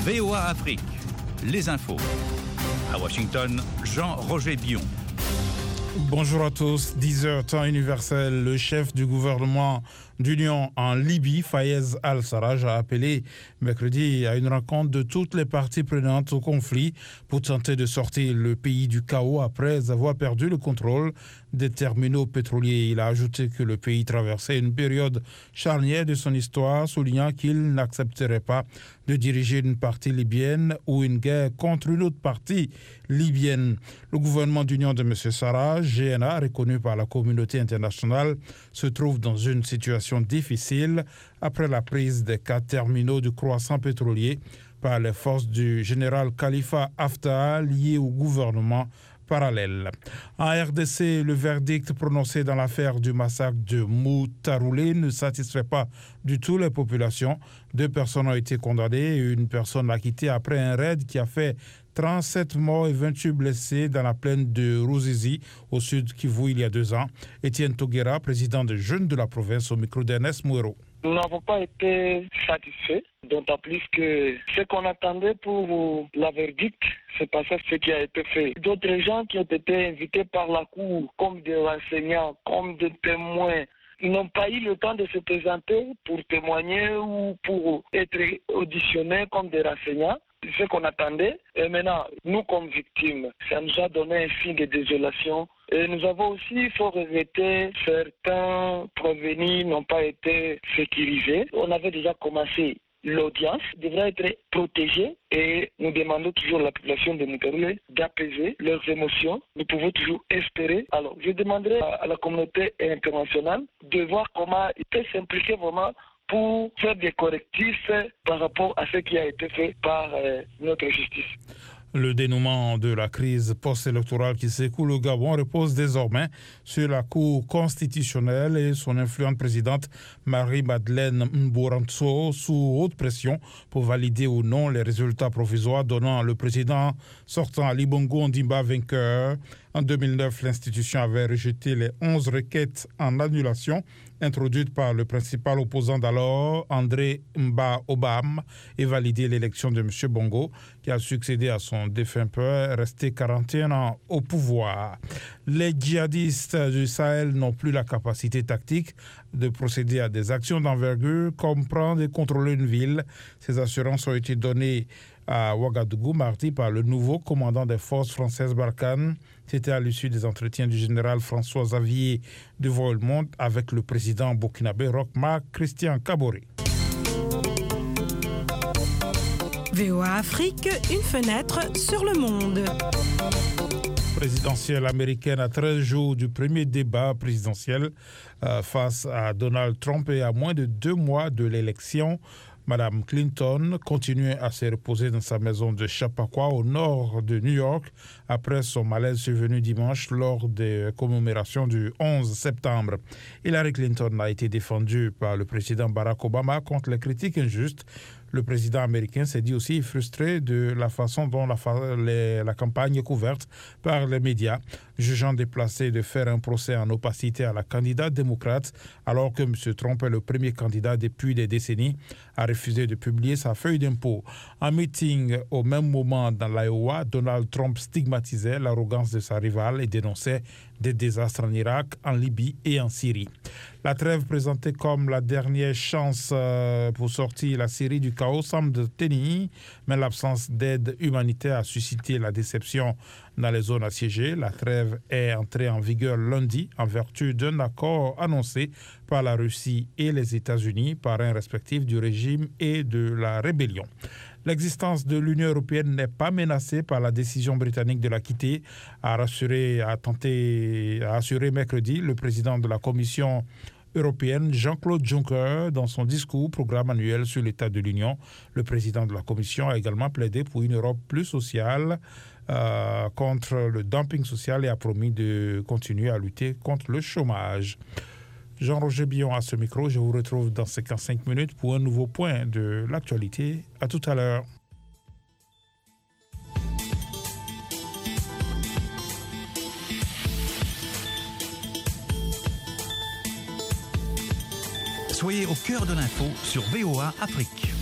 VOA Afrique, les infos. À Washington, Jean-Roger Bion. Bonjour à tous, 10h temps universel. Le chef du gouvernement d'union en Libye, Fayez al-Sarraj, a appelé mercredi à une rencontre de toutes les parties prenantes au conflit pour tenter de sortir le pays du chaos après avoir perdu le contrôle des terminaux pétroliers. Il a ajouté que le pays traversait une période charnière de son histoire, soulignant qu'il n'accepterait pas de diriger une partie libyenne ou une guerre contre une autre partie libyenne. Le gouvernement d'union de M. Sarraj, GNA, reconnu par la communauté internationale, se trouve dans une situation difficile après la prise des 4 terminaux de croissant pétrolier par les forces du général Khalifa Haftar liées au gouvernement parallèle. En RDC, le verdict prononcé dans l'affaire du massacre de Moutaroulé ne satisfait pas du tout les populations. 2 personnes ont été condamnées et une personne acquittée après un raid qui a fait 37 morts et 28 blessés dans la plaine de Ruzizi, au sud Kivu, il y a 2 ans. Étienne Toguera, président des jeunes de la province, au micro d'Ernest Mouero. Nous n'avons pas été satisfaits, d'autant plus que ce qu'on attendait pour la verdict, c'est pas ça ce qui a été fait. D'autres gens qui ont été invités par la cour comme des renseignants, comme des témoins, ils n'ont pas eu le temps de se présenter pour témoigner ou pour être auditionnés comme des renseignants. Ce qu'on attendait. Et maintenant, nous comme victimes, ça nous a donné un signe de désolation. Et nous avons aussi, il faut regretter, certains prévenus n'ont pas été sécurisés. On avait déjà commencé. L'audience devrait être protégée et nous demandons toujours à la population de Moutaroulé d'apaiser leurs émotions. Nous pouvons toujours espérer. Alors, je demanderai à la communauté internationale de voir comment il peut s'impliquer vraiment pour faire des correctifs par rapport à ce qui a été fait par notre justice. Le dénouement de la crise post-électorale qui s'écoule au Gabon repose désormais sur la Cour constitutionnelle et son influente présidente Marie-Madeleine Mbouranso sous haute pression pour valider ou non les résultats provisoires donnant le président sortant Ali Bongo Ondimba vainqueur. En 2009, l'institution avait rejeté les 11 requêtes en annulation introduites par le principal opposant d'alors, André Mba Obam, et validé l'élection de M. Bongo, qui a succédé à son défunt père, resté 41 ans au pouvoir. Les djihadistes du Sahel n'ont plus la capacité tactique de procéder à des actions d'envergure, comme prendre et contrôler une ville. Ces assurances ont été données à Ouagadougou mardi par le nouveau commandant des forces françaises Barkhane. C'était à l'issue des entretiens du général François Xavier de Voilemont avec le président burkinabé Roch-Marc Christian Kaboré. VOA Afrique, une fenêtre sur le monde. Présidentielle américaine à 13 jours du premier débat présidentiel face à Donald Trump et à moins de 2 mois de l'élection. Madame Clinton continue à se reposer dans sa maison de Chappaqua au nord de New York après son malaise survenu dimanche lors des commémorations du 11 septembre. Hillary Clinton a été défendue par le président Barack Obama contre les critiques injustes. Le président américain s'est dit aussi frustré de la façon dont la campagne est couverte par les médias, jugeant déplacé de faire un procès en opacité à la candidate démocrate, alors que M. Trump est le premier candidat depuis des décennies à refuser de publier sa feuille d'impôt. En meeting au même moment dans l'Iowa, Donald Trump stigmatisait l'arrogance de sa rivale et dénonçait des désastres en Irak, en Libye et en Syrie. La trêve présentée comme la dernière chance pour sortir la Syrie du chaos semble tenir, mais l'absence d'aide humanitaire a suscité la déception dans les zones assiégées. La trêve est entrée en vigueur lundi en vertu d'un accord annoncé par la Russie et les États-Unis, parrains respectifs du régime et de la rébellion. L'existence de l'Union européenne n'est pas menacée par la décision britannique de la quitter, a assuré mercredi le président de la Commission européenne Jean-Claude Juncker dans son discours programme annuel sur l'état de l'Union. Le président de la Commission a également plaidé pour une Europe plus sociale contre le dumping social et a promis de continuer à lutter contre le chômage. Jean-Roger Bion à ce micro. Je vous retrouve dans 55 minutes pour un nouveau point de l'actualité. À tout à l'heure. Soyez au cœur de l'info sur VOA Afrique.